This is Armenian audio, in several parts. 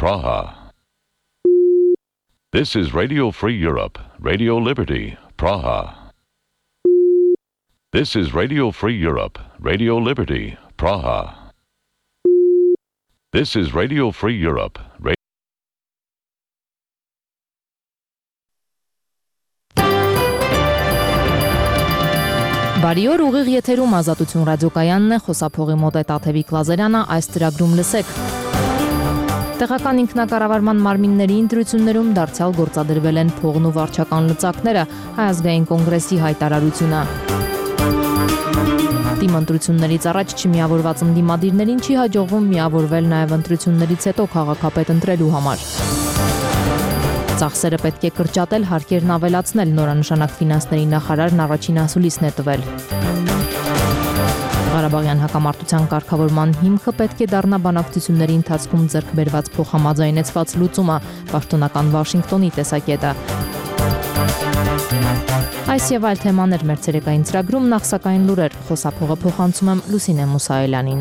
Praha. This is Radio Free Europe, Radio Liberty, Praha. This is Radio Free Europe, Radio Liberty, Praha. This is Radio Free Europe, Բարի օր, ուղիղ եթերում Ազատություն ռադիոկայանն է, խոսափողի մոտ է Տաթևիկ Լազարյանը, այս ծրագրում լսեք։ Տեղական ինքնակառավարման մարմինների ընտրություններում դարձյալ գործադրվել են փողն ու վարչական լծակները, Հայ ազգային կոնգրեսի հայտարարությունը։ Թիմ ընտրություններից առաջ չմիավորված ընդդիմադիրներին չի հաջողվում միավորվել նաև ընտրություններից հետո քաղաքապետ ընտրելու համար։ Ծախսերը պետք է կրճատել, հարկերն ավելացնել, նորանշանակ ֆինանսների նախարարն առաջին ասուլիսն է տվել։ Ղարաբաղյան հակամարտության կարգավորման հիմքը պետք է դառնա բանակցությունների ընթացքում ձեռք բերված փոխհամաձայնեցված լուծումը, պաշտոնական Վաշինգտոնի տեսակետը։ Այս եւ այլ թեմաներ մեր ցերեկային ծրագրում, նախ սակայն լուրեր, խոսափողը փոխանցում եմ Լուսինե Մուսայելյանին։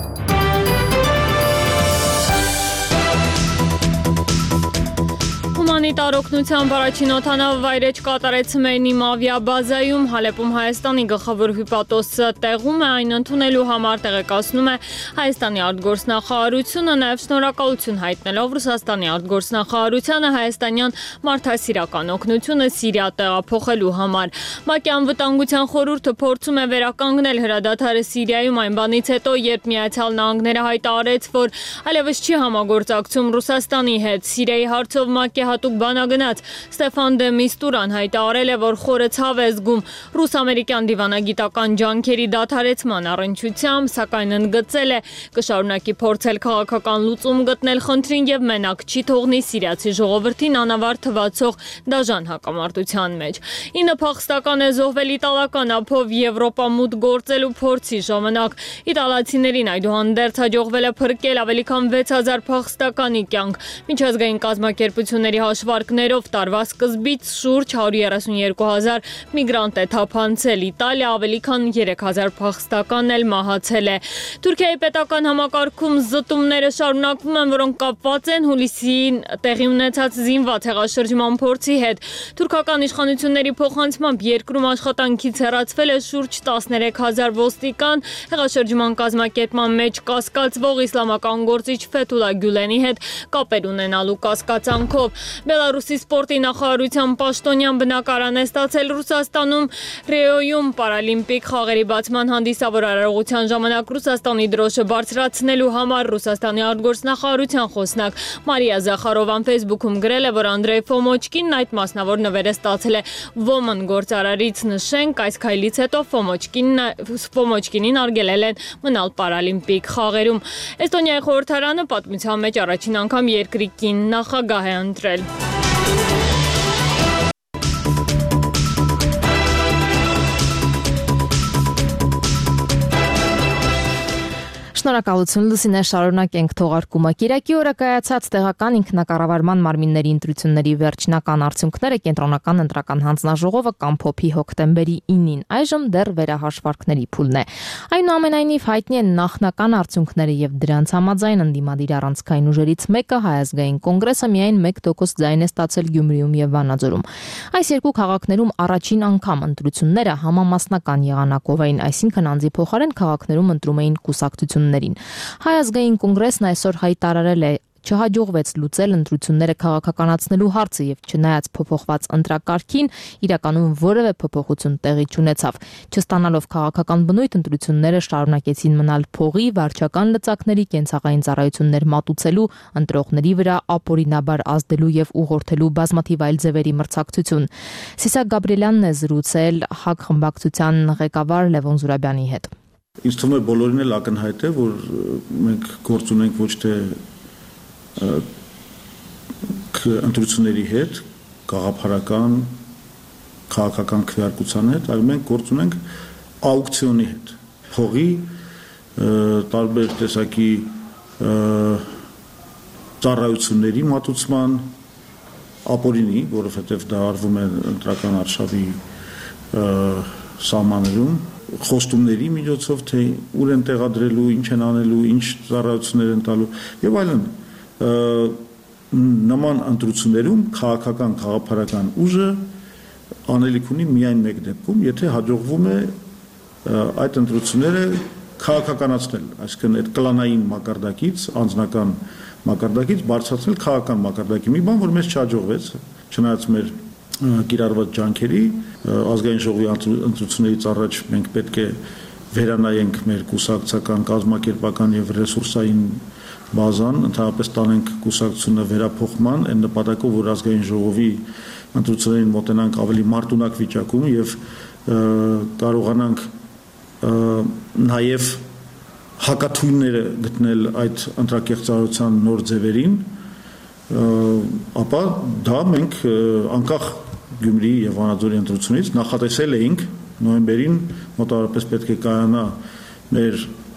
Հումանիտար օգնության առաջին օդանավը վայրէջք կատարեց Մենիմ ավիաբազայում, Հալեպում Հայաստանի գլխավոր հյուպատոսը տեղում է, այն ընդունելու համար տեղեկացնում է Հայաստանի արտգործնախարարությունը, նաև շնորհակալություն հայտնելով Ռուսաստանի արտգործնախարարությանը հայաստանյան մարդասիրական օգնությունը Սիրիա տեղափոխելու համար։ ՄԱԿ-ի անվտանգության խորհուրդը փորձում է վերականգնել հրադադարը Սիրիայում այն բանից հետո, երբ Միացյալ Նահանգները հայտարարեց, որ այլևս չի համագործակցում Ռուսաստանի հետ։ Սիրիայի հարցով ՄԱԿ-ի հատուկ բանագնաց Ստեֆան դե Միստուրան հայտարարել է, որ խորը ցավ է զգում ռուս-ամերիկյան դիվանագիտական ջանքերի դադարեցման առնչությամբ, սակայն ընդգծել է կշարունակի փորձել քաղաքական լուծում գտնել խնդրին եւ մենակ չի թողնի սիրիացի ժողովրդին անավարտ թվացող դաժան հակամարտության մեջ։ 9 փախստական է զոհվել իտալական ափով Եվրոպա մուտք գործելու փորձի ժամանակ։ Իտալացիներին այդուհանդերձ հաջողվել է փրկել ավելի քան 6000 փախստականի կյանք։ Միջազգային կազմակերպությունների հաշվարկներով տարվա սկզբից շուրջ 132,000 միգրանտ է թափանցել, Իտալիա ավելի քան 3000 փախստական էլ մահացել է։ Թուրքիայի պետական համակարգում զտումները շարունակվում են, որոնք կապված են հուլիսին տեղի ունեցած զինված հեղաշրջման փորձի հետ։ Թուրքական իշխանությունների փոխանցմամբ երկրում աշխատանքից հեռացվել է շուրջ 13000 ոստիկան, հեղաշրջման կազմակերպման մեջ կասկածվող իսլամական գործիչ Ֆեթուլա Գյուլենի հետ կապեր ունենալու կասկածանքով։ Բելարուսի սպորտի նախարարության պաշտոնյան բնակարան է ստացել Ռուսաստանում Ռիոյում պարալիմպիկ խաղերի բացման հանդիսավոր արարողության ժամանակ Ռուսաստանի դրոշը բարձրացնելու համար Ռուսաստանի արտգործնախարարության խոսնակ Մարիա Զախարովան Facebook-ում գրել է, որ Անդրեյ Ֆոմոչկինն այդ մասնավոր նվերը ստացել է Ոմն գործարարից, նշենք, այս քայլից հետո Ֆոմոչկինին արգելել են մնալ պարալիմպիկ խաղերում։ Էստոնիայի խորհրդարանը պատմության մեջ առաջին անգամ երկրի կին նախագահ է ընտրել։ Շնորհակալություն Լուսինե, շարունակենք թողարկումը։ Կիրակի օրը կայացած տեղական ինքնակառավարման մարմինների ընտրությունների վերջնական արդյունքները կենտրոնական ընտրական հանձնաժողովը կամփոփի հոկտեմբերի 9-ին, այժմ դեռ վերահաշվարկների փուլն է։ Այնուամենայնիվ հայտնի են նախնական արդյունքները եւ դրանց համաձայն ընդդիմադիր առանցքային ուժերից մեկը Հայ ազգային կոնգրեսը միայն 1% ձայն է ստացել Գյումրիում եւ Վանաձորում։ Այս երկու քաղաքներում առաջին անգամ ընտրությունները համամասնական եղանակով էին, այսինքն անձի փոխարեն քաղաքներում ընտրում էին կուսակցություններ։ Հայ ազգային կոնգրեսն այսօր հայտարարել է չհաջողվեց լուծել ընտրությունները քաղաքականացնելու հարցը եւ չնայած փոփոխված ընտրակարգին իրականում որևէ փոփոխություն տեղի չունեցավ։ Չստանալով քաղաքական բնույթ ընտրությունները շարունակեցին մնալ փողի, վարչական լծակների, կենցաղային ծառայություններ մատուցելու, ընտրողների վրա ապօրինաբար ազդելու եւ ուղղորդելու բազմաթիվ այլ ձևերի մրցակցություն։ Սիսակ Գաբրիելյանն է զրուցել ՀԱԿ խմբակցության ղեկավար Լևոն Զուրաբյանի հետ։ Ինձ թվում է բոլորին էլ ակնհայտ է, որ մենք գործ ունենք ոչ թե ընտրությունների հետ, գաղափարական, քաղաքական քվեարկության հետ, այլ մենք գործ ունենք աուկցիոնի հետ, փողի, տարբեր տեսակի ծառայությունների մատուցման, ապօրինի, որովհետև դա արվում է ընտրական արշավի սահմաններում, խոստումների միջոցով, թե ուր են տեղադրելու, ինչ են անելու, ինչ ծառայություններ են տալու եւ այլն։ նման ընտրություններում քաղաքական քաղաքական ուժը անելիք ունի միայն մեկ դեպքում, եթե հաջողվում է այդ ընտրությունները քաղաքականացնել, այսինքն այդ կլանային մակարդակից, անձնական մակարդակից բարձրացնել քաղաքական մակարդակի։ Մի բան, որ մեզ չհաջողվեց, չնայած մեր կիրառված ջանքերի, ազգային ժողովի ընտրություններից առաջ մենք պետք է վերանայենք մեր կուսակցական, կազմակերպական եւ ռեսուրսային բազան, ընդհանրապես տանենք կուսակցությունը վերափոխման, այն նպատակով, որ ազգային ժողովի ընտրություններին մոտենանք ավելի մարտունակ վիճակում եւ կարողանանք նաև հակաթույնները գտնել այդ ընտրակեղծարարության նոր ձևերին, ապա դա մենք անկախ Գյումրի եւ Վանաձորի ընտրությունից նախատեսել էինք նոյեմբերին մոտավորապես պետք է կայանա մեր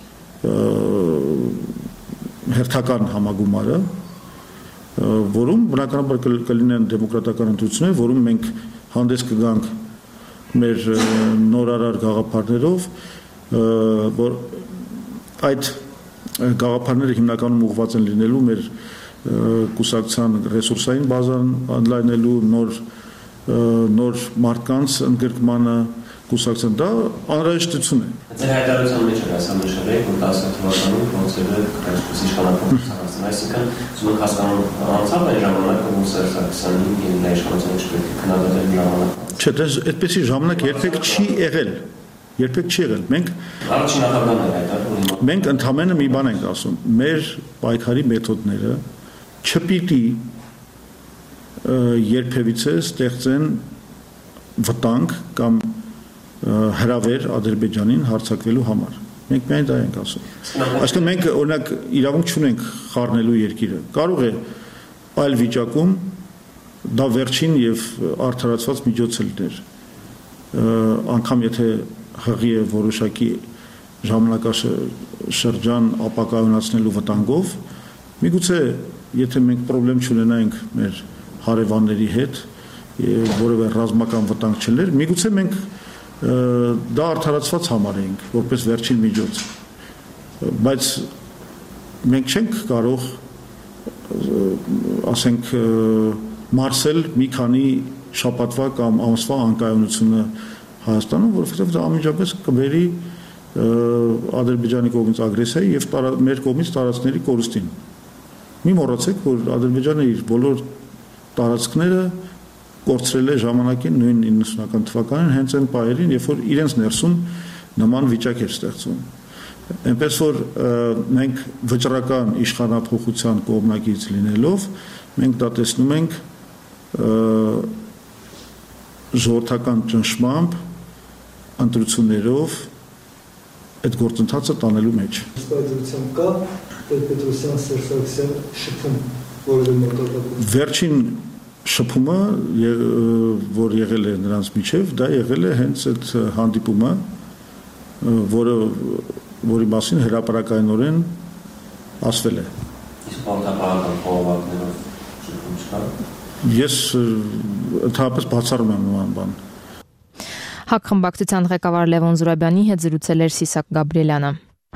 հերթական համագումարը, որում բնականաբար կլինեն դեմոկրատական ընտրություններ, որում մենք հանդես կգանք մեր նորարար գաղափարներով, որ այդ գաղափարները հիմնականում ուղղված են լինելու մեր կուսակցության ռեսուրսային բազան ընդլայնելու, նոր մարդկանց ընդգրկմանը կուսակցության, դա անհրաժեշտություն է։ Ձեր հայտարարության մեջ ասանշել եք, որ 10 թվականին փորձել եք իշխանապողության, այսինքն զուգ հասկանում անցավ այն ժամանակը, որ Սերժ Սարգսյանին եւ նա իշխանության չպետք է քննադատել ժամանակը։ Չէ, այդպեսի ժամանակ երբեք չի եղել։ Երբեք չի եղել։ Առաջին նախագահն է հայտարարում։ Մենք ընդհանրապես մի բան ենք ասում, մեր պայքարի մեթոդները չպիտի երբևիցե ստեղծեն վտանգ կամ հրավեր Ադրբեջանին հարձակվելու համար։ Մենք միայն դա ենք ասում։ Այսինքն մենք օրինակ իրավունք չունենք խառնելու երկիրը։ Կարող է այլ վիճակում դա վերջին եւ արդարացված միջոց լիներ։ Անկամ եթե հղի է որոշակի ժամանակաշրջան ապակայունացնելու վտանգով, միգուցե եթե մենք խնդրեմ չունենայինք մեր հարևանների հետ, որևէ ռազմական վտանգ չլներ, միգուցե մենք դա արդարացված համարենք որպես վերջին միջոց, բայց մենք չենք կարող ասենք մարսել մի քանի շաբաթվա կամ ամսվա անկայունությունը Հայաստանում, որովհետև դա անմիջապես կբերի Ադրբեջանի կողմից ագրեսիայի եւ մեր կողմից տարածքների կորուստին։ Մի մոռացեք, որ Ադրբեջանը իր բոլոր տարածքները կորցրել է ժամանակին նույն 90-ական թվականին հենց այն պահերին, երբ որ իրենց ներսում նման վիճակ էր ստեղծվում։ Այնպես որ մենք վճռական իշխանափոխության կողմնակից լինելով, մենք դա տեսնում ենք ժողովրդական ճնշմամբ, ընտրություններով այդ գործընթացը տանելու մեջ։ Ստացիության կա Պետրոսյան Սերժ շփում, որը մոտավորապես վերջին շփումը, որ եղել է նրանց միջև, դա եղել է հենց այդ հանդիպումը, որի մասին հրապարակայնորեն ասվել է։ Իսկ պարտավորական խորհրդներով շփում չկա։ Ես ընդհանրապես բացառում եմ նման բան։ ՀԱԿ խմբակցության ղեկավար Լևոն Զուրաբյանի հետ զրուցել էր Սիսակ Գաբրիելյանը։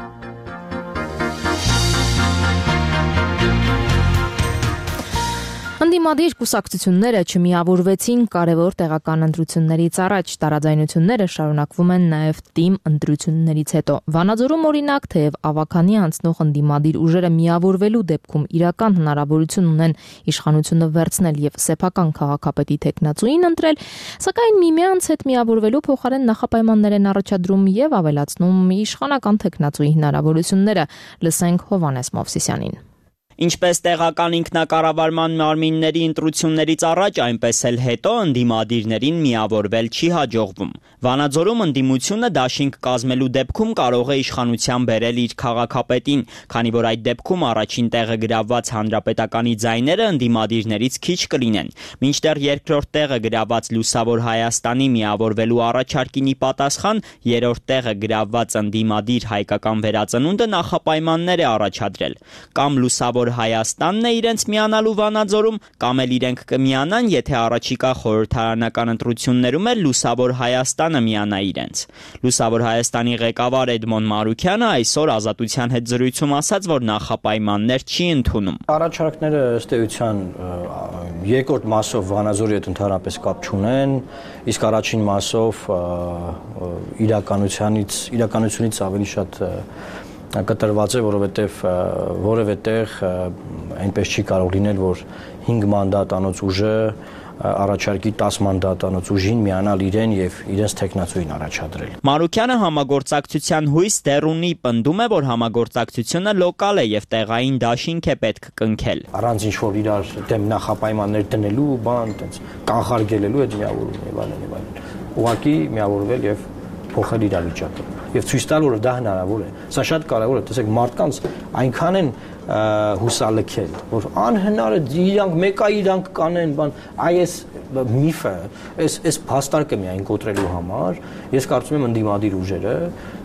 Ընդդիմադիր կուսակցությունները չմիավորվեցին կարևոր տեղական ընտրություններից առաջ, տարաձայնությունները շարունակվում են նաև թիմ ընտրություններից հետո։ Վանաձորում օրինակ, թեև ավագանի անցնող ընդդիմադիր ուժերը միավորվելու դեպքում իրական հնարավորություն ունեն իշխանությունը վերցնել եւ սեփական քաղաքապետի տեխնացուին ընտրել, սակայն միմյանց հետ միավորվելու փոխարեն նախապայմաններ են առաջադրում եւ ավելացնում իշխանական տեխնացուի հնարավորությունները։ Լսենք Հովհաննես Մովսիսյանին։ Ինչպես տեղական ինքնակառավարման մարմինների ընտրություններից առաջ, այնպես էլ հետո ընդդիմադիրներին միավորվել չի հաջողվում։ Վանաձորում ընդդիմությունը դաշինք կազմելու դեպքում կարող է իշխանության բերել իր քաղաքապետին, քանի որ այդ դեպքում առաջին տեղը գրավված հանրապետականի ձայները ընդդիմադիրներից քիչ կլինեն։ Մինչդեռ երկրորդ տեղը գրավված Լուսավոր Հայաստանի միավորվելու առաջարկին ի պատասխան, երրորդ տեղը գրավված ընդդիմադիր Հայկական վերածնունդը նախապայմաններ է առաջադրել։ Կամ Լուսավոր Լուսավոր Հայաստանն է իրենց միանալու Վանաձորում, կամ էլ իրենք կմիանան, եթե առաջիկա խորհրդարանական ընտրություններում էլ Լուսավոր Հայաստանը միանա իրենց։ Լուսավոր Հայաստանի ղեկավար Էդմոն Մարուքյանը այսօր Ազատության հետ զրույցում ասաց, որ նախապայմաններ չի ընդունում։ Առաջարկները ըստ էության երկրորդ մասով Վանաձորի հետ ընդհանրապես կապ չունեն, իսկ առաջին մասով իրականությունից ավելի շատ կտրված է, որովհետև որևէ տեղ այնպես չի կարող լինել, որ 5 մանդատանոց ուժը առաջարկի 10 մանդատանոց ուժին միանալ իրեն եւ իրենց տեխնացուին առաջադրել։ Մարուքյանը համագործակցության հույս դեռ ունի, պնդում է, որ համագործակցությունը լոկալ է եւ տեղային դաշինք է պետք կնքել։ Առանց ինչ որ իրար դեմ նախապայմաններ դնելու, բան, այտենց կանխարգելելու այդ միավորում եւ այլն։ Ուղղակի միավորվել եւ փոխել իրավիճակը եւ ցույց տալ, որ դա հնարավոր է։ Սա շատ կարեւոր է, տեսեք, մարդկանց այնքան են հուսալքել, որ անհնար է իրանք մեկա իրանք կանեն, բան, այս միֆը, այս փաստարկը միայն կոտրելու համար, ես կարծում եմ ընդդիմադիր ուժերը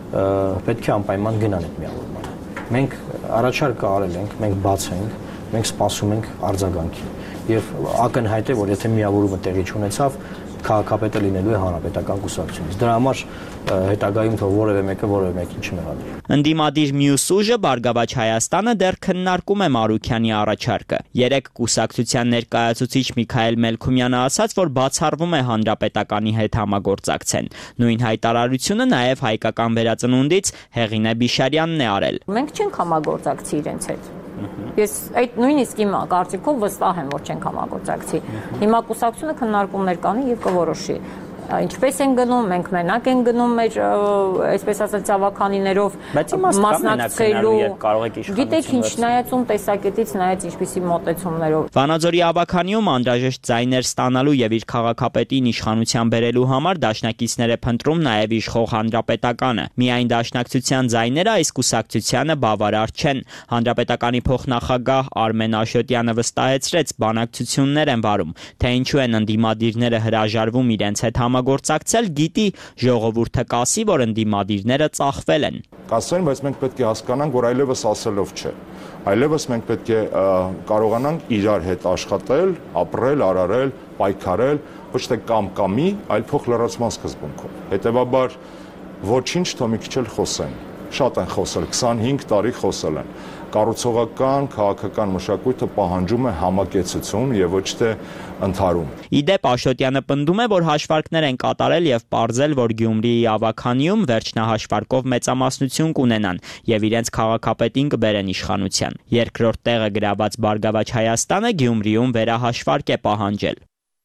պետք է անպայման գնան այդ միավորմանը։ Մենք առաջարկը արել ենք, մենք բաց ենք, մենք սպասում ենք արձագանքի եւ ակնհայտ է, որ եթե միավորումը տեղի չունեցավ, քաղաքապետը լինելու է հանրապետական կուսակցությունից։ Դրա համար հետագայում թող որևէ մեկին չմեղադրի։ Ընդդիմադիր մյուս ուժը Բարգավաճ Հայաստանը դեռ քննարկում է Մարուքյանի առաջարկը։ Երեք կուսակցության ներկայացուցիչ Միքայել Մելքումյանը ասաց, որ բացառվում է հանրապետականի հետ համագործակցեն։ Նույն հայտարարությունը նաև հայկական վերածնունդից Հեղինե Բիշարյանն է արել։ Մենք չենք համագործակցի իրենց հետ։ Ես այդ նույնիսկ իմ կարծիքով վստահ եմ, որ չենք համագործակցի։ Հիմա կուսակցությունը քննարկումներ կանի եւ կորոշի։ Ինչպես են գնում, մենք մենակ են գնում մեր, այսպես ասած, ցավականիներով մասնակցելու, գիտեք ինչ, նայած ում տեսակետից, նայած ինչպիսի մոտեցումներով։ Վանաձորի ավականիում անհրաժեշտ ձայներ ստանալու եւ իր քաղաքապետին իշխանության բերելու համար դաշնակիցներ է փնտրում նաեւ իշխող հանրապետականը։ Միայն դաշնակցության ձայները այս կուսակցությանը բավարար չեն։ Հանրապետականի փոխնախագահ Արմեն Աշոտյանը վստահեցրեց, բանակցություններ են վարում, թե ինչու են ընդդիմադիրները հրաժարվում իրենց հետ համագործակցել, գիտի ժողովուրդը կասի, որ ընդդիմադիրները ծախվել են։ Կասեն, բայց մենք պետք է հասկանանք, որ այլևս ասելով չէ։ Այլևս մենք պետք է կարողանանք իրար հետ աշխատել, ապրել, արարել, պայքարել, ոչ թե կամ-կամի, այլ փոխլրացման սկզբունքով։ Հետևաբար ոչինչ թող մի քիչ էլ խոսեն։ Շատ են խոսել, 25 տարի խոսել են։ Կառուցողական, քաղաքական մշակույթը պահանջում է համակեցություն եւ ոչ թե ընդհարում։ Իդեպ Աշոտյանը պնդում է, որ հաշվարկներ են կատարել եւ պարզել, որ Գյումրիի ավականիում վերջնահաշվարկով մեծամասնություն կունենան եւ իրենց քաղաքապետին կբերեն իշխանության։ Երկրորդ տեղը գրաված Բարգավաճ Հայաստանը Գյումրիում վերահաշվարկ է պահանջել։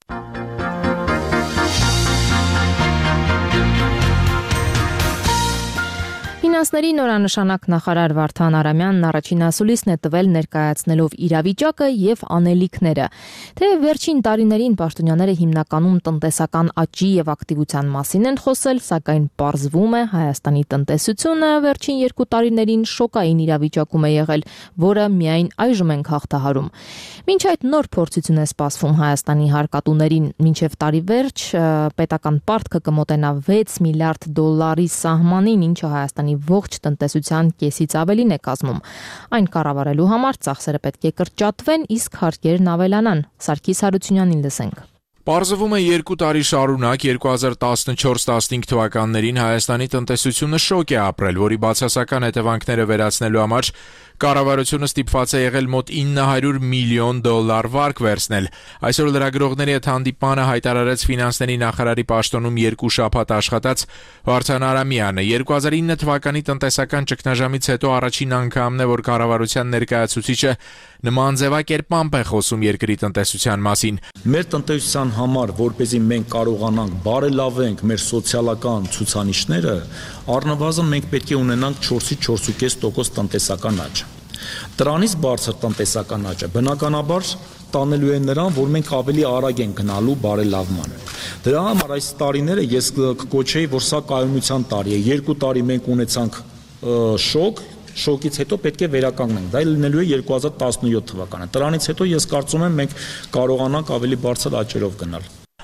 Ֆինանսների նորանշանակ նախարար Վարդան Արամյանն առաջին ասուլիսն է տվել ներկայացնելով իրավիճակը եւ անելիքները։ Թե վերջին տարիներին պաշտոնյաները հիմնականում տնտեսական աճի եւ ակտիվության մասին են խոսել, սակայն պարզվում է Հայաստանի տնտեսությունը վերջին 2 տարիներին շոկային իրավիճակում է եղել, որը միայն այժմ ենք հաղթահարում։ Մինչ այդ նոր փորձություն է սպասվում Հայաստանի հարկատուներին, մինչև տարիվերջ պետական պարտքը կմոտենա 6 միլիարդ դոլարի սահմանին, ինչը Հայաստանի ողջ տնտեսության կեսից ավելին է կազմում։ Այն կառավարելու համար ծախսերը պետք է կրճատվեն, իսկ հարկերն ավելանան։ Սարգիս Հարությունյանին լսենք։ Պարզվում է 2 տարի շարունակ 2014-15 թվականներին Հայաստանի տնտեսությունը շոկ է ապրել, որի բացասական հետևանքները վերացնելու համար կառավարությունը ստիպված է եղել մոտ 900 միլիոն դոլար վարկ վերցնել։ Այսօր լրագրողների հետ հանդիպանը հայտարարեց ֆինանսների նախարարի պաշտոնում 2 շաբաթ աշխատած Վարդան Արամյանը։ 2009 թվականի տնտեսական ճգնաժամից հետո առաջին անգամն է, որ կառավարության ներկայացուցիչը նման ձևակերպամբ է խոսում երկրի տնտեսության մասին։ Մեր տնտեսության համար, որպեսզի մենք կարողանանք բարելավենք մեր սոցիալական ցուցանիշները, առնվազն մենք պետք է ունենանք 4-ից 4.5% տնտեսական աճ։ Դրանից բարձր տնտեսական աճը բնականաբար տանելու է նրան, որ մենք ավելի արագ ենք գնալու բարելավման։ Դրա համար այս տարիները ես կկոչեի, որ սա կայունության տարի է։ 2 տարի մենք ունեցանք շոկից հետո պետք է վերականգնենք։ Դա լինելու է 2017 թվականը։ Դրանից հետո ես կարծում եմ մենք կարողանանք ավելի բարձր աճերով գնալ։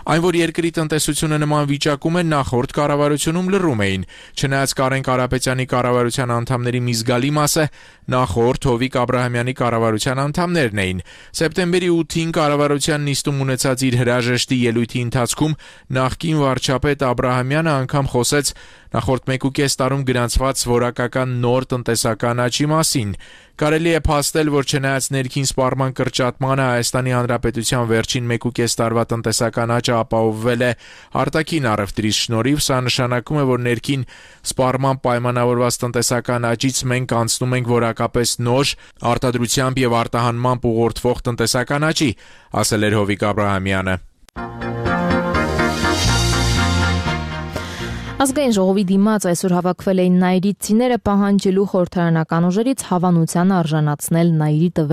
Այն, որ երկրի տնտեսությունը նման վիճակում է, նախորդ կառավարությունում լռում էին, չնայած Կարեն Կարապետյանի կառավարության անդամների մի զգալի մասը նախորդ Հովիկ Աբրահամյանի կառավարության անդամներն էին։ Սեպտեմբերի 8-ին կառավարության նիստում ունեցած իր հրաժեշտի ելույթի ընթացքում նախկին վարչապետ Աբրահամյանը անգամ խոսեց նախորդ 1.5 տարում գրանցված որակական նոր տնտեսական աճի մասին։ Կարելի է փաստել, որ չնայած ներքին սպառման կրճատմանը Հայաստանի Հանրապետության վերջին 1.5 տարվա տնտեսական աճը ապահովվել է արտաքին առևտրի շնորհիվ, սա նշանակում է, որ ներքին սպառման պայմանավորված տնտեսական աճից մենք անցնում ենք որակապես նոր, արտադրությամբ եւ արտահանմամբ ուղղորդվող տնտեսական աճի, ասել էր Հովիկ Աբրահամյանը։ Ազգային ժողովի դիմաց այսօր հավաքվել էին նայիրիտցիները պահանջելու խորհրդարանական ուժերից հավանության արժանացնել նայիրիտը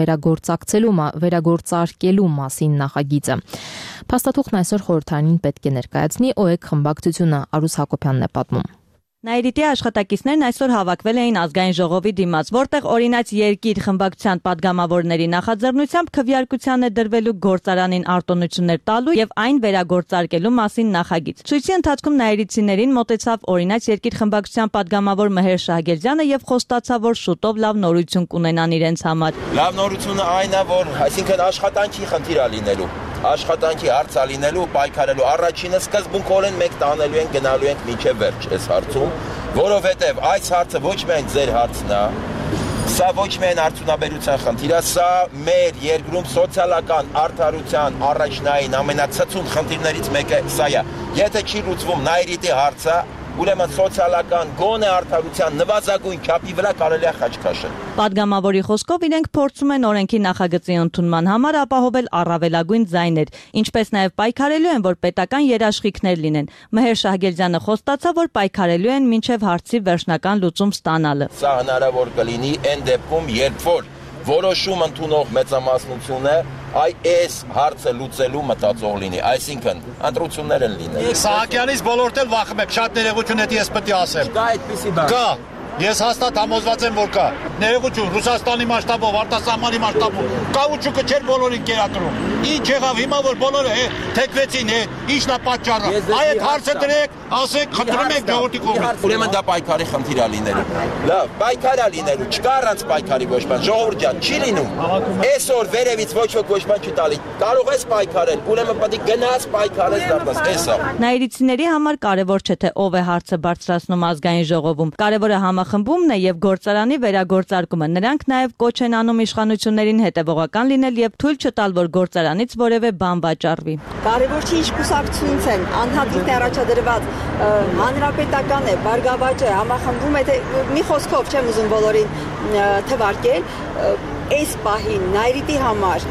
վերագործարկելու մասին նախագիծը։ Փաստաթուղթն այսօր խորհրդարանին պետք է ներկայացնի ՕԵԿ խմբակցությունը, Արուս Հակոբյանն է պատմում։ Նայիրիտի աշխատակիցներն այսօր հավաքվել էին ազգային ժողովի դիմաց, որտեղ օրինաց երկիր խմբակցության падգամավորների նախաձեռնությամբ քվեարկության է դրվելու գործարանին արտոնություններ տալու եւ այն վերագործարկելու մասին նախագիծ։ Ցույցի ընթացքում նայիրիտցիներին մոտեցավ օրինաց երկիր խմբակցության падգամավոր Մհեր Շահգերյանը եւ խոստացավ, որ շուտով լավ նորություն կունենան իրենց համար։ Լավ նորությունը այն է, որ այսինքն աշխատանքի խնդիր է լինելու։ Աշխատանքի հարց է լինելու, պայքարելու առաջինը սկզբունքորեն մենք տանելու ենք, գնալու ենք մինչև վերջ այս հարցում, որովհետև այս հարցը ոչ միայն ձեր հարցն է, սա ոչ միայն արդյունաբերության խնդիր է, սա մեր երկրում սոցիալական արդարության առաջնային ամենացածուն խնդիրներից մեկը սա է։ Եթե չի լուծվում նայիրիտի հարցը, ուրեմն սոցիալական գոնե արդարության նվազագույն չափի վրա կարելի է խաչ քաշել։ Падգամավորի խոսքով իրենք փորձում են օրենքի նախագծի ընդունման համար ապահովել առավելագույն ձայներ, ինչպես նաև պայքարելու են, որ պետական երաշխիքներ լինեն։ Մհեր Շահգերյանը խոստացավ, որ պայքարելու են մինչև հարցի վերջնական լուծում ստանալը։ Սա հնարավոր կլինի այն դեպքում, երբ որ որոշում ընդունող մեծամասնությունը այս հարցը լուծելու մտածող լինի, այսինքն ընտրություններ են լինելու։ Սահակյանից բոլորդ էլ վախում եք, շատ ներողություն է, ես պետք է ասեմ։ Կա այդպիսի բան։ Կա։ Ես հաստատ համոզված եմ, որ կա։ Ներողություն, Ռուսաստանի մասշտաբով, արտասահմանի մասշտաբով, կաուչուկը չէր բոլորին կերակրում։ Ինչ եղավ հիմա, որ բոլորը թեքվեցին, ի՞նչն է պատճառը։ Այդ հարցը դրեք, ասեք, խնդրում եք ժողովրդի կողմից։ Ուրեմն դա պայքարի խնդիր է լինելու։ Լավ, պայքար է լինելու, չկա առանց պայքարի ոչ բան, ժողովուրդ ջան, չի լինում։ Այսօր վերևից ոչ ոք ոչ բան չի տալի։ Կարող ես պայքարել, ուրեմն պետք է գնաս պայքարես դարձած, էսա։ Նայիրիտցիների համար կարևոր չէ թե ով է հարցը բարձրացնում ազգային ժողովում։ Կարևորը համախմբումն է եւ գործարանի վերագործարկումը։ Նրանք նաեւ կոչ են անում իշխանություններին հետեւողական լինել եւ թույլ չտալ, որ գործարանից որևէ բան վաճառվի։ Կարևոր չի ինչ կուսակցությունից են, անդադիտ է առաջադրված, հանրապետական է, բարգավաճ է, համախմբում է, մի խոսքով չեմ ուզում բոլորին թվարկել, այս պահին նայիրիտի համար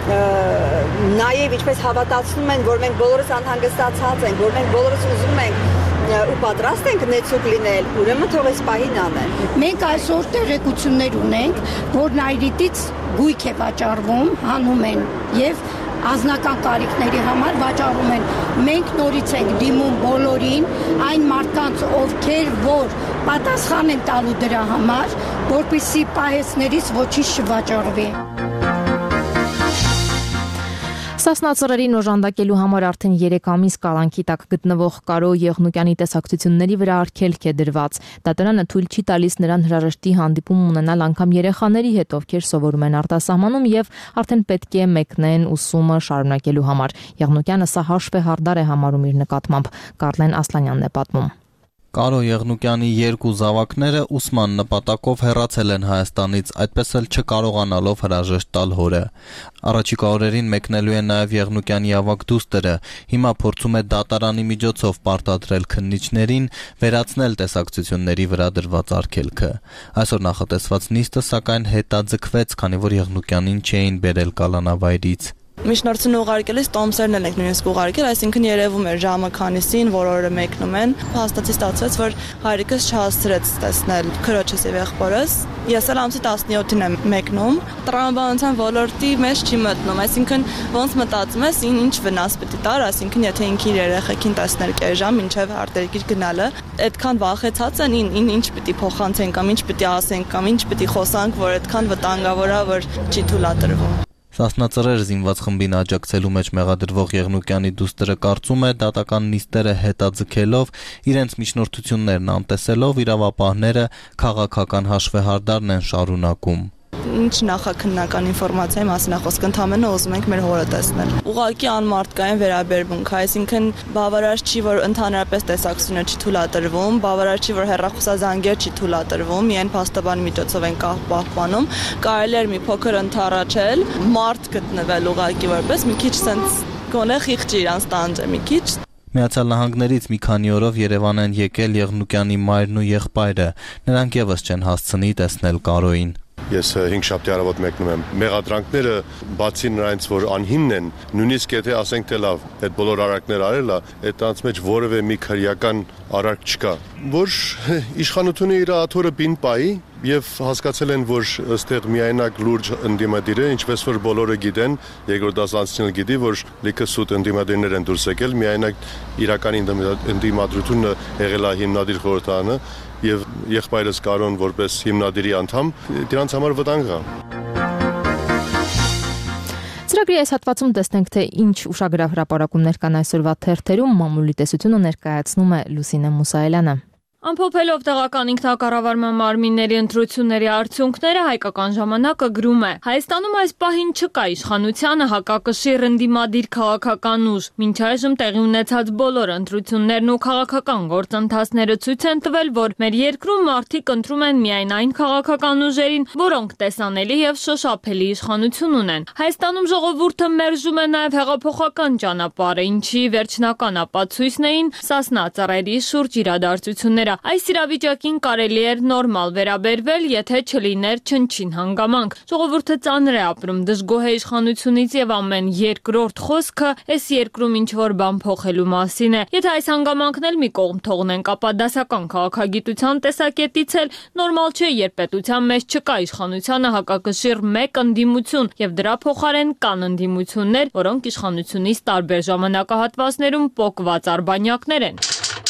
նաեւ ինչպես հավատացնում են, որ մենք բոլորս անհանգստացած ենք, որ մենք բոլորս ուզում ենք ու պատրաստ ենք նեցուկ լինել, ուրեմն թող այս պահին անեն։ Մենք այսօր տեղեկություններ ունենք, որ նայիրիտից գույք է վաճառվում, հանում են եւ անձնական կարիքների համար վաճառում են։ Մենք նորից ենք դիմում բոլորին, այն մարդկանց, ովքեր որ պատասխան են տալու դրա համար, որպեսզի պահեսներից ոչինչ չվաճառվի։ Սասնա ծռերին օժանդակելու համար արդեն 3 ամիս կալանքի տակ գտնվող Կարո Եղնուկյանի տեսակցությունների վրա արգելք է դրված։ Դատարանը թույլ չի տալիս նրան հրաժեշտի հանդիպում ունենալ անգամ երեխաների հետ, ովքեր սովորում են արտասահմանում եւ արդեն պետք է մեկնեն ուսումը շարունակելու համար։ Եղնուկյանը սա հաշվ է հարդար է համարում իր նկատմամբ։ Կարլեն Ասլանյանն է պատմում։ Կարո Եղնուկյանի 2 զավակները ուսման նպատակով հեռացել են Հայաստանից, այդպես էլ չկարողանալով հրաժեշտ տալ հորը։ Առաջիկա օրերին մեկնելու է նաև Եղնուկյանի ավագ դուստրը, հիմա փորձում է դատարանի միջոցով պարտադրել քննիչներին վերացնել տեսակցությունների վրա դրված արգելքը։ Այսօր նախատեսված նիստը սակայն հետաձգվեց, քանի որ Եղնուկյանին չէին բերել կալանավայրից։ Միջնորդին ուղարկելիս տոմսերն էլ ենք նույնիսկ ուղարկել, այսինքն երևում էր ժամը քանիսին, որ օրը մեկնում են։ Հաստատից ստացվեց, որ հայրիկս չհասցրեց տեսնել քրոջս եւ եղբորս։ Ես էլ ամսի 17-ին եմ մեկնում։ Տրամաբանության ոլորտի մեջ չի մտնում, այսինքն ոնց մտածում ես, ինչ վնաս պետք է տար, այսինքն եթե ինքն իր երեխեքին տեսներ կես ժամ մինչեւ արտերկիր գնալը, այդքան վախեցած են, ինչ պետք է փոխանցեն կամ ինչ պետք է ասեն կամ ինչ պետք է խոսանք, որ այդքան վտանգավոր է, որ չի թույլատրվում։ Սասնածռեր զինված խմբին աջակցելու մեջ մեղադրվող Եղնուկյանի դուստրը կարծում է, դատական նիստերը հետաձգելով, իրենց միջնորդություններն անտեսելով իրավապահները քաղաքական հաշվեհարդարն են շարունակում։ Ինչ նախաքննական ինֆորմացիայի մասին է խոսքը, ընդհանրապես ուզում ենք մեր հորը տեսնել։ Ուղղակի անմարդկային վերաբերմունք, այսինքն բավարար չի, որ ընդհանրապես տեսակցությունը չի թույլատրվում, բավարար չի, որ հեռախոսազանգեր չի թույլատրվում, միայն փաստաբանի միջոցով են պահպանում, կարելի է մի փոքր ընդառաջել, մարդ գտնվել ուղղակի որպես մի քիչ sense գոնե խիղճի իրանց տանջը մի քիչ։ Միացյալ Նահանգներից մի քանի օրով Երևան են եկել Եղնուկյանի մայրն ու եղբայրը, նրանք եւս չեն հասցնի տեսնել Կարոյին։ Ես 5 շաբթի առավոտ մեկնում եմ։ Մեղադրանքները բացի նրանից, որ անհիմն են, նույնիսկ եթե ասենք թե լավ, այդ բոլոր արարքները արելա, այդ անց մեջ որևէ մի քրեական արարք չկա, որ իշխանությունը իր աթոռը բին պայի եւ հասկացել են, որ ըստեղ միայնակ լուրջ ընդդիմադիր է, ինչպես որ բոլորը գիտեն, երկրորդ դասանցիները գիտի, որ լիքը սուտ ընդդիմադիրներ են դուրս եկել, միայնակ իրական ընդդիմադրությունը եղել է հիմնադիր խորհրդարանը եւ եղբայրս Կարոն որպես հիմնադիրի անդամ, դրանց համար վտանգ է։ Ծրագրի այս հատվածում տեսնենք, թե ինչ ուշագրավ հրապարակումներ կան այսօրվա թերթերում, մամուլի տեսությունը ներկայացնում է Լուսինե Մուսայելյանը։ Ամփոփելով տեղական ինքնակառավարման մարմինների ընտրությունների արդյունքները, Հայկական ժամանակը գրում է. Հայաստանում այս պահին չկա իշխանությանը հակակշիռ ընդդիմադիր քաղաքական ուժ։ Մինչ այժմ տեղի ունեցած բոլոր ընտրություններն ու քաղաքական գործընթացները ցույց են տվել, որ մեր երկրում մարդիկ ընտրում են միայն այն քաղաքական ուժերին, որոնք տեսանելի եւ շոշափելի իշխանություն ունեն։ Հայաստանում ժողովուրդը մերժում է նաեւ հեղափոխական ճանապարհը, ինչի վերջնական ապացույցն էին Սասնա ծռերի շուրջ իրադարձությունները։ Այս իրավիճակին կարելի էր նորմալ վերաբերվել, եթե չլիներ չնչին հանգամանք։ Ժողովուրդը ծանր է ապրում, դժգոհ է իշխանությունից եւ ամեն երկրորդ խոսքը այս երկրում ինչ-որ բան փոխելու մասին է։ Եթե այս հանգամանքն էլ մի կողմ թողնենք, ապա դասական քաղաքագիտության տեսակետից էլ նորմալ չէ, երբ պետության մեջ չկա իշխանությանը հակակշիռ մեկ ընդդիմություն եւ դրա փոխարեն կան ընդդիմություններ, որոնք իշխանությունից տարբեր ժամանակահատվածներում պոկված արբանյակներ են։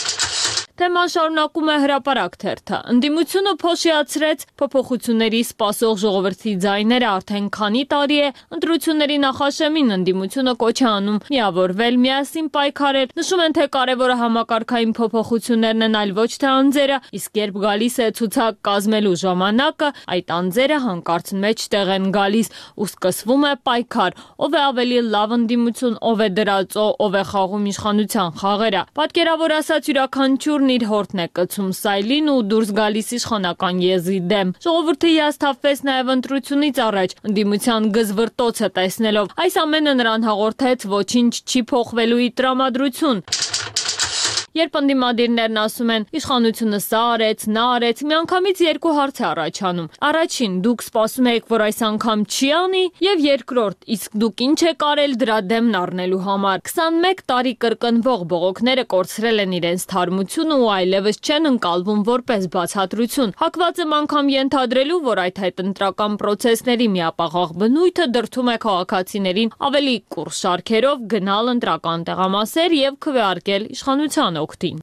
Թեման շարունակում է հրապարակ թերթը։ Ընդդիմությունը փոշիացրեց փոփոխությունների սպասող ժողովրդի ձայները արդեն քանի տարի է ընտրությունների նախաշեմին ընդդիմությունը կոչ է անում միավորվել, միասին պայքարել։ Նշում են, թե կարևորը համակարգային փոփոխություններն են, այլ ոչ թե անձերը, իսկ երբ գալիս է ցուցակ կազմելու ժամանակը, այդ անձերը հանկարծ մեջտեղ են գալիս ու սկսվում է պայքար։ Ով է ավելի լավ ընդդիմություն, ով է դրածո, ով է խաղում իշխանության խաղերը։ Պատկերավոր ասած յուրաքանչյուր իր հորթն է կցում սայլին ու դուրս գալիս իշխանական եզի դեմ։ Ժողովուրդը հիասթափվեց նաև ընտրությունից առաջ ընդդիմության գզվռտոցը տեսնելով։ Այս ամենը նրան հաղորդեց ոչինչ չի փոխվելու տրամադրություն։ Երբ ընդդիմադիրներն ասում են իշխանությունը սա արեց, նա արեց, միանգամից երկու հարց է առաջանում։ Առաջին, դուք սպասում եք, որ այս անգամ չի անի, եւ երկրորդ, իսկ դուք ինչ եք արել դրա դեմն առնելու համար։ 21 տարի կրկնվող բողոքները կորցրել են իրենց թարմությունը ու այլևս չեն ընկալվում որպես բացատրություն։ Հակված եմ անգամ ենթադրելու, որ այդ հետընտրական պրոցեսների միապաղաղ բնույթը դրդում է քաղաքացիներին ավելի կուռ շարքերով գնալ ընտրական տեղամասեր եւ քվեարկել իշխանության օգտին։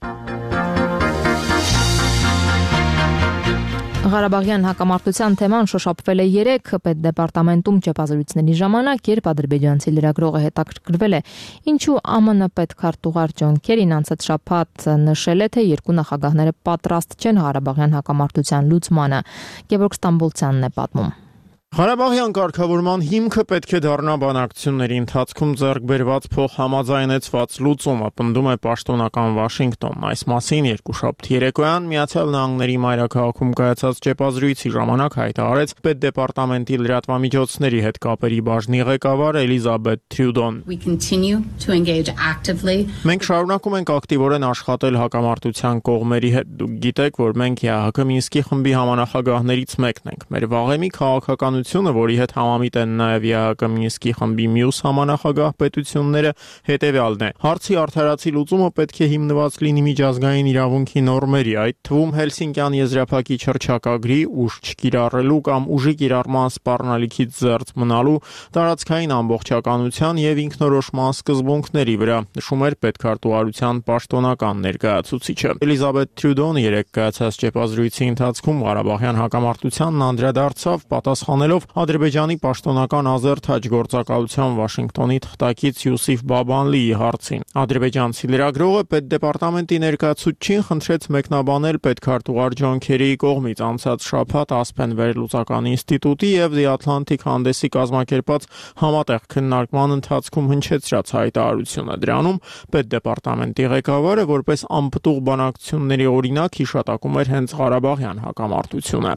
Ղարաբաղյան հակամարտության թեման շոշափվել է 3 պետդեպարտամենտում ճեպազրույցների ժամանակ, երբ ադրբեջանցի լրագրողը հետաքրքրվել է, ինչու ԱՄՆ պետքարտուղար Ջոն Քերին անցած շաբաթ նշել է, թե երկու նախագահները պատրաստ չեն Ղարաբաղյան հակամարտության լուծմանը։ Գևորգ Ստամբոլցյանն է պատմում։ Ղարաբաղյան կարգավորման հիմքը պետք է դառնա բանակցությունների ընթացքում ձեռք բերված փոխհամաձայնեցված լուծումը, պնդում է պաշտոնական Վաշինգտոնն։ Այս մասին երկուշաբթի երեկոյան Միացյալ Նահանգների մայրաքաղաքում կայացած ճեպազրույցի ժամանակ հայտարարեց պետդեպարտամենտի լրատվամիջոցների հետ կապերի բաժնի ղեկավար Էլիզաբեթ Թրյուդոն։ Մենք շարունակում ենք ակտիվորեն աշխատել հակամարտության կողմերի հետ։ Դուք գիտեք, որ մենք ՀԱՀԿ Մինսկի խմբի համանախագահներից մեկն ենք։ Մեր վաղեմի քաղաքականությունը, որի հետ համամիտ են նաև ՀԱՀԿ Մինսկի խմբի մյուս համանախագահ պետությունները, հետևյալն է. հարցի արդարացի լուծումը պետք է հիմնված լինի միջազգային իրավունքի նորմերի, այդ թվում Հելսինկյան եզրափակիչ հռչակագրի, ուժ չկիրառելու կամ ուժի կիրառման սպառնալիքից զերծ մնալու, տարածքային ամբողջականության եւ ինքնորոշման սկզբունքների վրա, նշում էր պետքարտուղարության պաշտոնական ներկայացուցիչը։ Էլիզաբեթ Թրյուդոն երեկ կայացած ճեպազրույցի ընթացքում Ղարաբաղյան հակամարտությանն անդրադարձավ, պատասխանելով, ընդունելով Ադրբեջանի պաշտոնական ազերտ հաջգործակալության Վաշինգտոնի թղթակից Յուսիֆ Բաբանլիի հարցին։ Ադրբեջանցի լրագրողը պետդեպարտամենտի ներկայացուցչին խնդրեց մեկնաբանել պետքարտուղար Ջոն Քերիի կողմից անցած շաբաթ Ասպեն վերլուծական ինստիտուտի եւ The Atlantic հանդեսի կազմակերպած համատեղ քննարկման ընթացքում հնչեցրած հայտարարությունը։ Դրանում պետդեպարտամենտի ղեկավարը որպես անպտուղ բանակցությունների օրինակ հիշատակում էր հենց Ղարաբաղյան հակամարտությունը։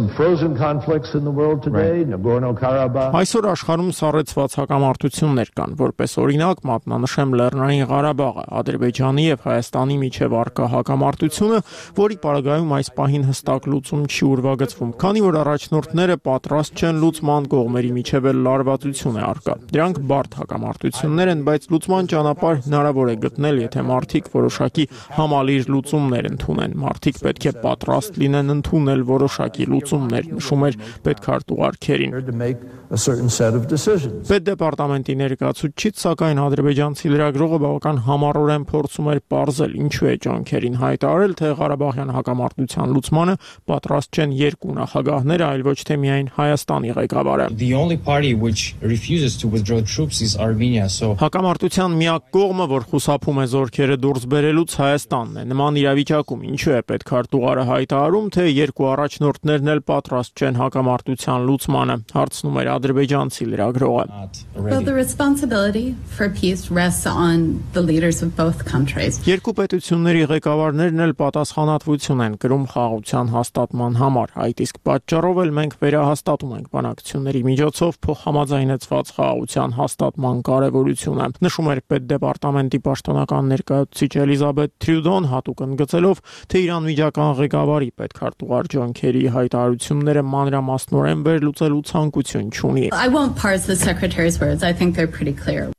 Այսօր աշխարհում սառեցված հակամարտություններ կան, որպես օրինակ մատնանշեմ Լեռնային Ղարաբաղը, Ադրբեջանի եւ Հայաստանի միջև առկա հակամարտությունը, որի պարագայում այս պահին հստակ լուծում չի ուրվագծվում, քանի որ առաջնորդները պատրաստ չեն լուծման, կողմերի միջև էլ լարվածություն է առկա։ Դրանք բարդ հակամարտություններ են, բայց լուծման ճանապարհ հնարավոր է գտնել, եթե մարդիկ որոշակի համալիր լուծումներ ընդունեն։ Մարդիկ պետք է պատրաստ լինեն ընդունել որոշակի լուծումներ, նշում էր պետքարտուղար Քերին։ Պետդեպարտամենտի ներկայացուցիչից սակայն ադրբեջանցի լրագրողը բավական համառորեն փորձում էր պարզել, ինչու է Ջոն Քերին հայտարարել, թե Ղարաբաղյան հակամարտության լուծմանը պատրաստ չեն երկու նախագահները, այլ ոչ թե միայն Հայաստանի ղեկավարը։ Հակամարտության միակ կողմը, որ խուսափում է զորքերը դուրս բերելուց, Հայաստանն է։ Նման իրավիճակում ինչու է պետքարտուղարը հայտարարում, թե երկու առաջնորդներն էլ պատրաստ չեն հակամարտության լուծմանը, հարցնում էր ադրբեջանցի լրագրողը։ Երկու պետությունների ղեկավարներն էլ պատասխանատվություն են կրում խաղաղության հաստատման համար, այդ իսկ պատճառով էլ մենք վերահաստատում ենք բանակցությունների միջոցով փոխհամաձայնեցված խաղաղության հաստատման կարևորությունը, նշում էր պետդեպարտամենտի պաշտոնական ներկայացուցիչ Էլիզաբեթ Թրյուդոն, հատուկ ընդգծելով, թե իր անմիջական ղեկավարի պետքարտուղար Ջոն Քերիի հայտարարությունները մանրամասնորեն վերլուծելու ցանկություն չունի։ I won't parse the secretary's words. I think they're pretty clear.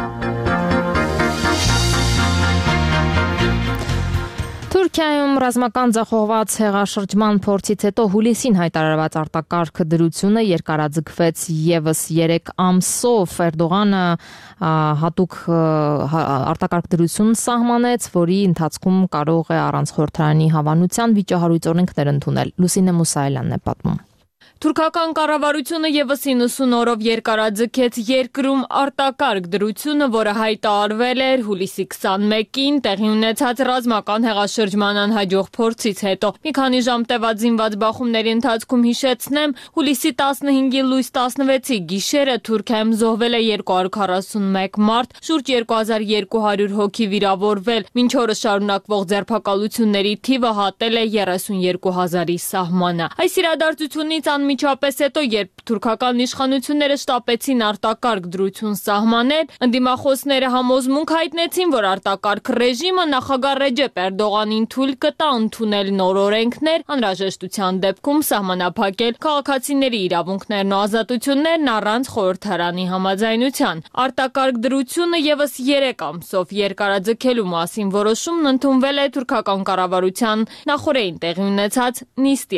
Թուրքիայում ռազմական ձախողված հեղաշրջման փորձից հետո հուլիսին հայտարարված արտակարգ դրությունը երկարաձգվեց եւս 3 ամսով։ Էրդողանը հատուկ արտակարգ դրություն սահմանեց, որի ընթացքում կարող է առանց խորհրդարանի հավանության վիճահարույց օրենքներ ընդունել։ Լուսինե Մուսայելյանն է պատմում։ Թուրքական կառավարությունը եւս 90 օրով երկարաձգեց երկրում արտակարգ դրությունը, որը հայտարարվել էր հուլիսի 21-ին տեղի ունեցած ռազմական հեղաշրջման անհաջող փորձից հետո։ Մի քանի ժամ տևած զինված բախումների ընթացքում հիշեցնեմ, հուլիսի 15-ի լույս 16-ի գիշերը Թուրքիայում զոհվել է 241 մարդ, շուրջ 2200 հոգի վիրավորվել, մինչ օրս շարունակվող ձերբակալությունների թիվը հատել է 32,000-ի սահմանը։ Այս իրադարձությունից անմիջապես հետո, երբ թուրքական իշխանությունները շտապեցին արտակարգ դրություն սահմանել, ընդդիմախոսները համոզմունք հայտնեցին, որ արտակարգ ռեժիմը նախագահ Ռեջեփ Էրդողանին թույլ կտա ընդունել նոր օրենքներ, անհրաժեշտության դեպքում սահմանափակել քաղաքացիների իրավունքներն ու ազատություններն առանց խորհրդարանի համաձայնության։ Արտակարգ դրությունը եւս 3 ամսով երկարաձգելու մասին որոշումն ընդունվել է թուրքական կառավարության նախորդին տեղի ունեցած նիստի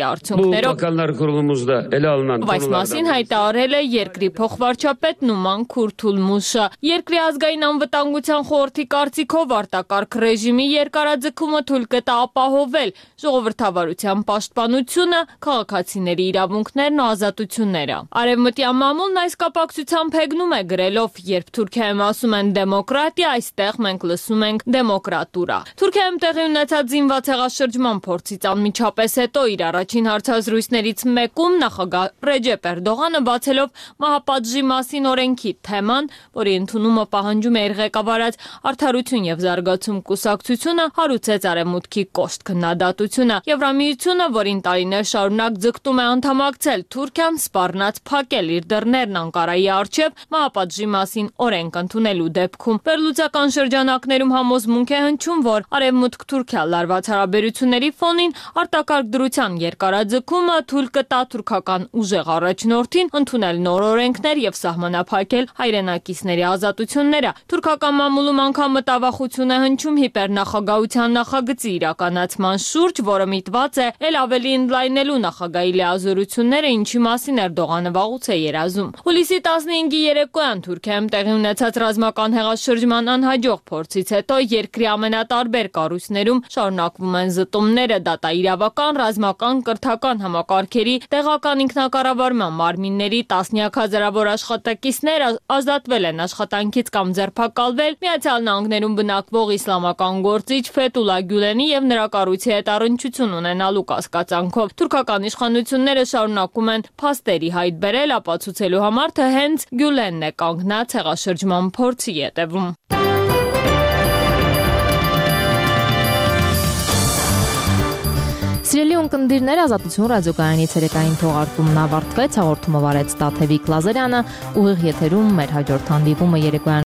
արդյունքներով։ Այս մասին հայտարարել է երկրի փոխվարչապետ Նուման Քուրթուլմուշը։ Երկրի ազգային անվտանգության խորհրդի կարծիքով արտակարգ ռեժիմի երկարաձգումը թույլ կտա ապահովել ժողովրդավարության պաշտպանությունը, քաղաքացիների իրավունքներն ու ազատությունները։ Արևմտյան մամուլն այս կապակցությամբ հեգնում է գրելով, երբ Թուրքիայում ասում են դեմոկրատիա, այստեղ մենք լսում ենք դեմոկրատուրա։ Թուրքիայում տեղի ունեցած զինված հեղաշրջման փորձից անմիջապես հետո իր առաջին հարցազրույցներից մեկում նախագահ Ռեջեփ Էրդողանը բացելով մահապատժի մասին օրենքի թեման, որի ընդունումը պահանջում է իր ղեկավարած Արդարություն եւ զարգացում կուսակցությունը, հարուցեց Արևմուտքի կոշտ քննադատությունը։ Եվրամիությունը, որին տարիներ շարունակ ձգտում է անդամակցել Թուրքիան, սպառնաց փակել իր դռներն Անկարայի առջև մահապատժի մասին օրենք ընդունելու դեպքում։ Վերլուծական շրջանակներում համոզմունք է հնչում, որ Արևմուտք-Թուրքիա լարված հարաբերությունների ֆոնին արտակարգ դրության երկարաձգումը թույլ կտա թուրքական ուժեղ առաջնորդին ընդունել նոր օրենքներ եւ սահմանափակել հայրենակիցների ազատությունները։ Թուրքական մամուլում անգամ մտավախություն է հնչում հիպերնախագահության նախագծի իրականացման շուրջ, որը միտված է ել ավելի ընդլայնելու նախագահի լիազորությունները, ինչի մասին Էրդողանը վաղուց է երազում։ Հուլիսի 15-ի երեկոյան Թուրքիայում տեղի ունեցած ռազմական հեղաշրջման անհաջող փորձից հետո երկրի ամենատարբեր կառույցներում շարունակվում են զտումները, դատաիրավական, ռազմական, կրթական համակարգերի տեղական Պետական ինքնակառավարման մարմինների տասնյակ հազարավոր աշխատակիցներ ազատվել են աշխատանքից կամ ձերբակալվել Միացյալ Նահանգներում բնակվող իսլամական գործիչ Ֆեթուլա Գյուլենի եւ նրա կառույցի հետ առնչություն ունենալու կասկածանքով։ Թուրքական իշխանությունները շարունակում են փաստերի հայտ բերել, ապացուցելու համար, թե հենց Գյուլենն է կանգնած հեղաշրջման փորձի ետևում։ Սիրելի ունկնդիրներ, Ազատություն ռադիոկայանի ցերեկային թողարկումն ավարտվեց, հաղորդումը վարեց Տաթևիկ Լազարյանը, ուղիղ եթերում մեր հաջորդ հանդիպումը երեկոյան